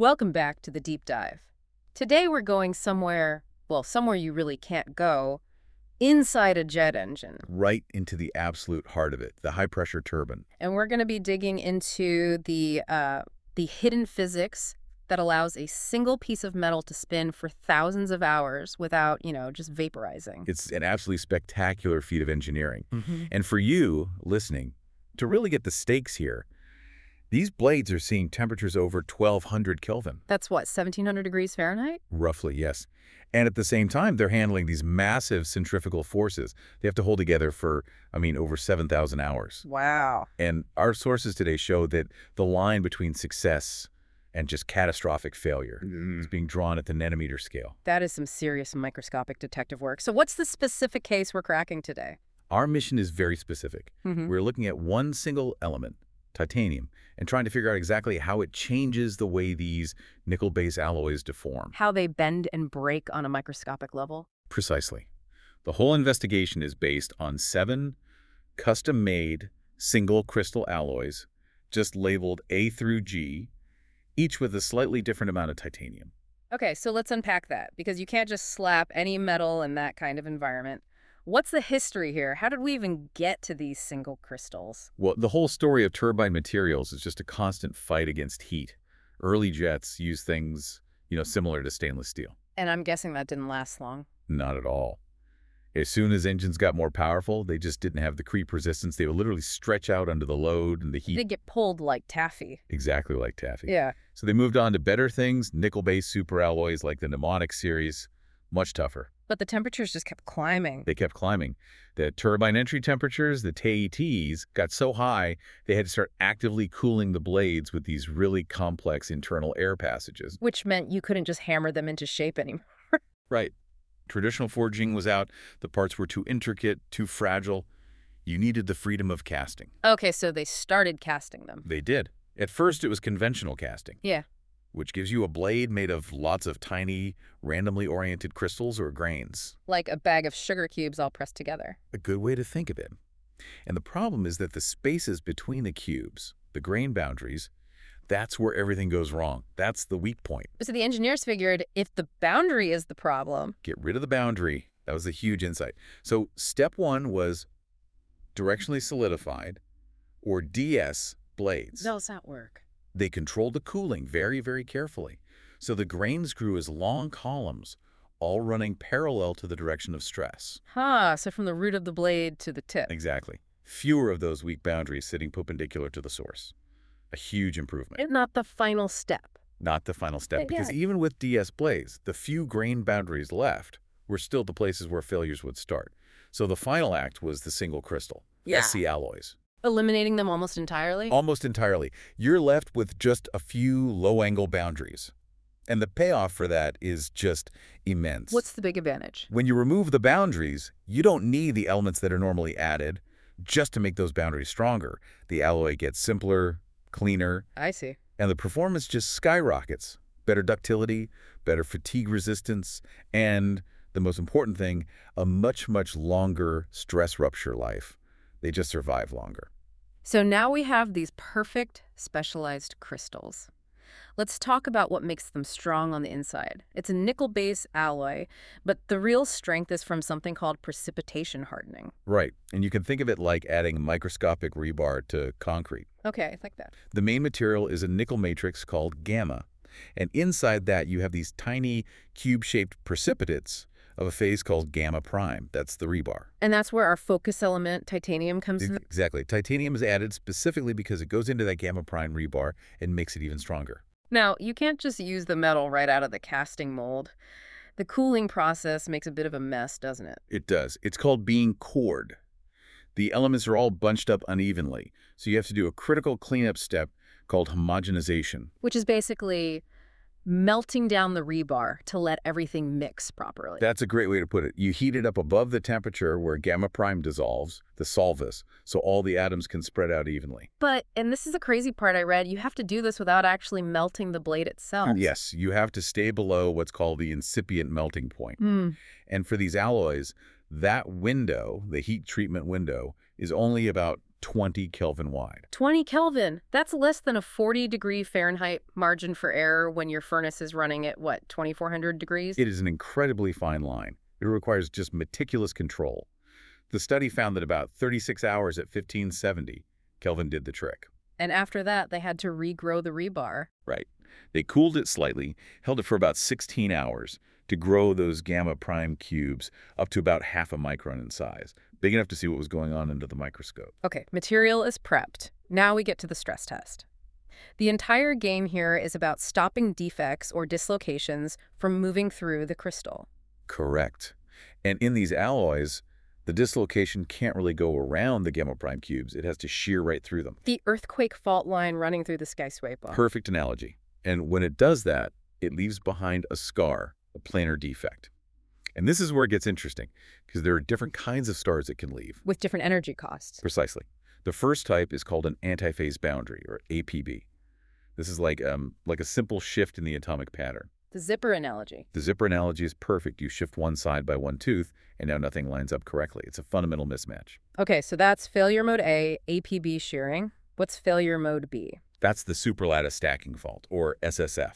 Welcome back to the deep dive. Today we're going somewhere, well, somewhere you really can't go, inside a jet engine. Right into the absolute heart of it, the high-pressure turbine. And we're going to be digging into the hidden physics that allows a single piece of metal to spin for thousands of hours without, just vaporizing. It's an absolutely spectacular feat of engineering. Mm-hmm. And for you, listening, to really get the stakes here, these blades are seeing temperatures over 1200 Kelvin. That's what, 1700 degrees Fahrenheit? Roughly, yes. And at the same time, they're handling these massive centrifugal forces. They have to hold together for, over 7,000 hours. Wow. And our sources today show that the line between success and just catastrophic failure is being drawn at the nanometer scale. That is some serious microscopic detective work. So what's the specific case we're cracking today? Our mission is very specific. Mm-hmm. We're looking at one single element, titanium, and trying to figure out exactly how it changes the way these nickel-based alloys deform. How they bend and break on a microscopic level? Precisely. The whole investigation is based on 7 custom-made single crystal alloys, just labeled A through G, each with a slightly different amount of titanium. Okay, so let's unpack that, because you can't just slap any metal in that kind of environment. What's the history here? How did we even get to these single crystals? Well, the whole story of turbine materials is just a constant fight against heat. Early jets use things, similar to stainless steel. And I'm guessing that didn't last long. Not at all. As soon as engines got more powerful, they just didn't have the creep resistance. They would literally stretch out under the load and the heat. They get pulled like taffy. Exactly like taffy. Yeah. So they moved on to better things, nickel-based superalloys like the mnemonic series, much tougher. But the temperatures just kept climbing. They kept climbing. The turbine entry temperatures, the TETs, got so high they had to start actively cooling the blades with these really complex internal air passages. Which meant you couldn't just hammer them into shape anymore. Right. Traditional forging was out. The parts were too intricate, too fragile. You needed the freedom of casting. Okay, so they started casting them. They did. At first, it was conventional casting. Yeah. Which gives you a blade made of lots of tiny, randomly oriented crystals or grains. Like a bag of sugar cubes all pressed together. A good way to think of it. And the problem is that the spaces between the cubes, the grain boundaries, that's where everything goes wrong. That's the weak point. So the engineers figured if the boundary is the problem... Get rid of the boundary. That was a huge insight. So step 1 was directionally solidified, or DS, blades. How does that work? They controlled the cooling very, very carefully. So the grains grew as long columns, all running parallel to the direction of stress. So from the root of the blade to the tip. Exactly. Fewer of those weak boundaries sitting perpendicular to the source. A huge improvement. And not the final step. Not the final step, Yeah. because even with DS blades, the few grain boundaries left were still the places where failures would start. So the final act was the single crystal, SC alloys. Eliminating them almost entirely? Almost entirely. You're left with just a few low-angle boundaries. And the payoff for that is just immense. What's the big advantage? When you remove the boundaries, you don't need the elements that are normally added just to make those boundaries stronger. The alloy gets simpler, cleaner, I see. and the performance just skyrockets. Better ductility, better fatigue resistance, and the most important thing, a much, much longer stress rupture life. They just survive longer. So now we have these perfect specialized crystals. Let's talk about what makes them strong on the inside. It's a nickel-based alloy, but the real strength is from something called precipitation hardening. Right, and you can think of it like adding microscopic rebar to concrete. Okay, I like that. The main material is a nickel matrix called gamma, and inside that you have these tiny cube-shaped precipitates of a phase called gamma prime. That's the rebar. And that's where our focus element, titanium, comes in? Exactly. Titanium is added specifically because it goes into that gamma prime rebar and makes it even stronger. Now, you can't just use the metal right out of the casting mold. The cooling process makes a bit of a mess, doesn't it? It does. It's called being cored. The elements are all bunched up unevenly, so you have to do a critical cleanup step called homogenization. Which is basically melting down the rebar to let everything mix properly. That's a great way to put it. You heat it up above the temperature where gamma prime dissolves, the solvus, so all the atoms can spread out evenly. But, and this is the crazy part I read, you have to do this without actually melting the blade itself. Yes, you have to stay below what's called the incipient melting point. And for these alloys, that window, the heat treatment window, is only about 20 Kelvin wide. 20 Kelvin. That's less than a 40-degree Fahrenheit margin for error when your furnace is running at, what, 2,400 degrees? It is an incredibly fine line. It requires just meticulous control. The study found that about 36 hours at 1570 Kelvin did the trick. And after that, they had to regrow the rebar. Right. They cooled it slightly, held it for about 16 hours to grow those gamma prime cubes up to about half a micron in size, big enough to see what was going on under the microscope. Okay, material is prepped. Now we get to the stress test. The entire game here is about stopping defects or dislocations from moving through the crystal. Correct. And in these alloys, the dislocation can't really go around the gamma prime cubes. It has to shear right through them. The earthquake fault line running through the skyscraper. Perfect analogy. And when it does that, it leaves behind a scar, a planar defect. And this is where it gets interesting, because there are different kinds of stars it can leave. With different energy costs. Precisely. The first type is called an antiphase boundary, or APB. This is like a simple shift in the atomic pattern. The zipper analogy. The zipper analogy is perfect. You shift one side by one tooth, and now nothing lines up correctly. It's a fundamental mismatch. Okay, so that's failure mode A, APB shearing. What's failure mode B? That's the superlattice stacking fault, or SSF.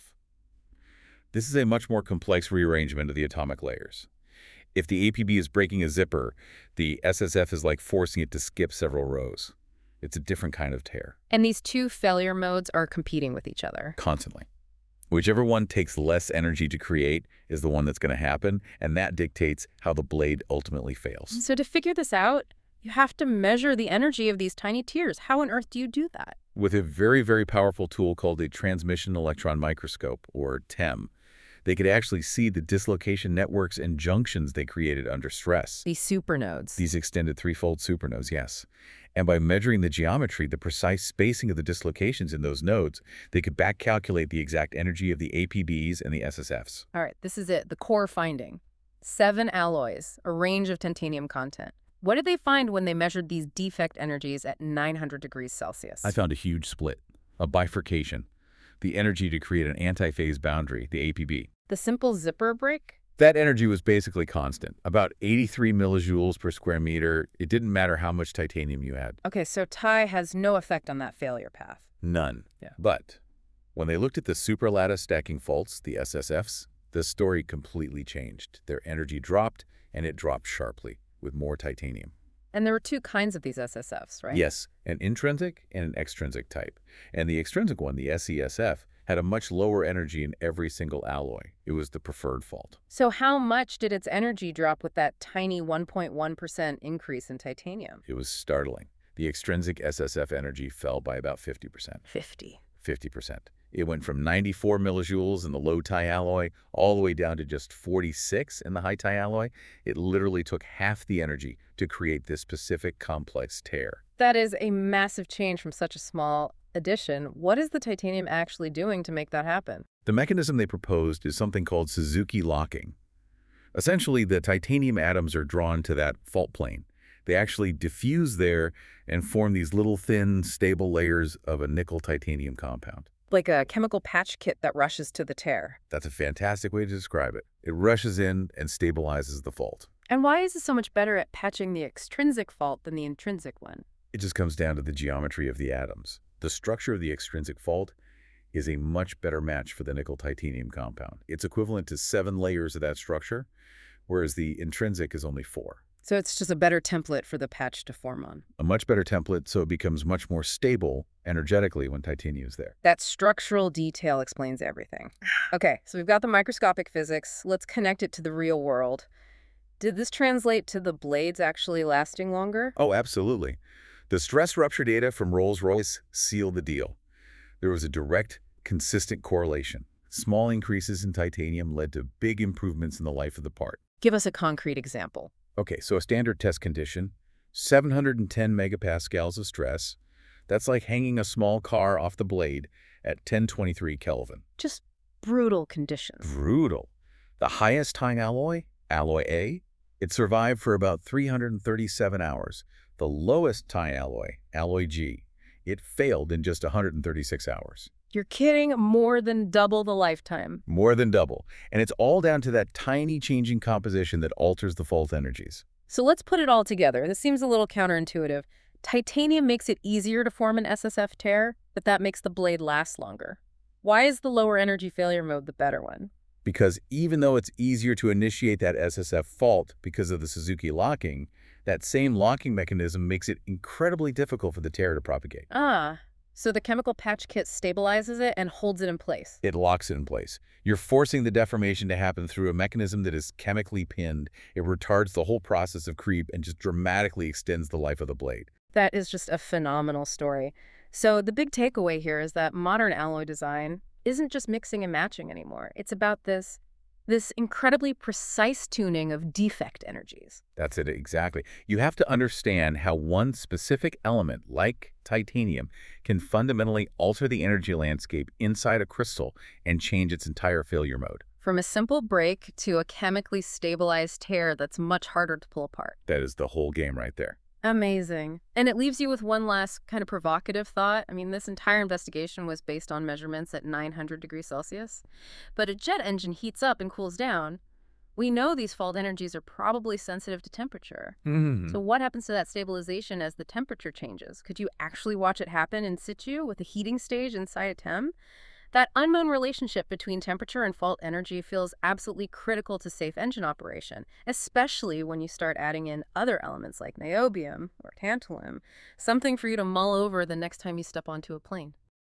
This is a much more complex rearrangement of the atomic layers. If the APB is breaking a zipper, the SSF is like forcing it to skip several rows. It's a different kind of tear. And these two failure modes are competing with each other. Constantly. Whichever one takes less energy to create is the one that's going to happen, and that dictates how the blade ultimately fails. So to figure this out, you have to measure the energy of these tiny tears. How on earth do you do that? With a very, very powerful tool called a transmission electron microscope, or TEM, they could actually see the dislocation networks and junctions they created under stress. These supernodes. These extended threefold supernodes, yes. And by measuring the geometry, the precise spacing of the dislocations in those nodes, they could back calculate the exact energy of the APBs and the SSFs. All right, this is it, the core finding. 7 alloys, a range of titanium content. What did they find when they measured these defect energies at 900 degrees Celsius? I found a huge split, a bifurcation. The energy to create an antiphase boundary, the APB. The simple zipper break? That energy was basically constant, about 83 millijoules per square meter. It didn't matter how much titanium you had. Okay, so Ti has no effect on that failure path. None. Yeah. But when they looked at the superlattice stacking faults, the SSFs, the story completely changed. Their energy dropped, and it dropped sharply with more titanium. And there were 2 kinds of these SSFs, right? Yes, an intrinsic and an extrinsic type. And the extrinsic one, the SESF, had a much lower energy in every single alloy. It was the preferred fault. So how much did its energy drop with that tiny 1.1% increase in titanium? It was startling. The extrinsic SSF energy fell by about 50%. 50%. It went from 94 millijoules in the low Ti alloy all the way down to just 46 in the high Ti alloy. It literally took half the energy to create this specific complex tear. That is a massive change from such a small addition. What is the titanium actually doing to make that happen? The mechanism they proposed is something called Suzuki locking. Essentially, the titanium atoms are drawn to that fault plane. They actually diffuse there and form these little thin, stable layers of a nickel-titanium compound. Like a chemical patch kit that rushes to the tear. That's a fantastic way to describe it. It rushes in and stabilizes the fault. And why is it so much better at patching the extrinsic fault than the intrinsic one? It just comes down to the geometry of the atoms. The structure of the extrinsic fault is a much better match for the nickel-titanium compound. It's equivalent to 7 layers of that structure, whereas the intrinsic is only 4. So it's just a better template for the patch to form on. A much better template, so it becomes much more stable energetically when titanium is there. That structural detail explains everything. Okay, so we've got the microscopic physics. Let's connect it to the real world. Did this translate to the blades actually lasting longer? Oh, absolutely. The stress rupture data from Rolls-Royce sealed the deal. There was a direct, consistent correlation. Small increases in titanium led to big improvements in the life of the part. Give us a concrete example. Okay, so a standard test condition, 710 megapascals of stress. That's like hanging a small car off the blade at 1023 Kelvin. Just brutal conditions. Brutal. The highest Ti alloy, alloy A, it survived for about 337 hours. The lowest Ti alloy, alloy G, it failed in just 136 hours. You're kidding? More than double the lifetime. More than double. And it's all down to that tiny changing composition that alters the fault energies. So let's put it all together. This seems a little counterintuitive. Titanium makes it easier to form an SSF tear, but that makes the blade last longer. Why is the lower energy failure mode the better one? Because even though it's easier to initiate that SSF fault because of the Suzuki locking, that same locking mechanism makes it incredibly difficult for the tear to propagate. Ah, so the chemical patch kit stabilizes it and holds it in place. It locks it in place. You're forcing the deformation to happen through a mechanism that is chemically pinned. It retards the whole process of creep and just dramatically extends the life of the blade. That is just a phenomenal story. So the big takeaway here is that modern alloy design isn't just mixing and matching anymore. It's about this incredibly precise tuning of defect energies. That's it, exactly. You have to understand how one specific element, like titanium, can fundamentally alter the energy landscape inside a crystal and change its entire failure mode. From a simple break to a chemically stabilized tear that's much harder to pull apart. That is the whole game right there. Amazing. And it leaves you with one last kind of provocative thought. I mean, this entire investigation was based on measurements at 900 degrees Celsius. But a jet engine heats up and cools down. We know these fault energies are probably sensitive to temperature. So what happens to that stabilization as the temperature changes? Could you actually watch it happen in situ with a heating stage inside a TEM? That unknown relationship between temperature and fault energy feels absolutely critical to safe engine operation, especially when you start adding in other elements like niobium or tantalum, something for you to mull over the next time you step onto a plane.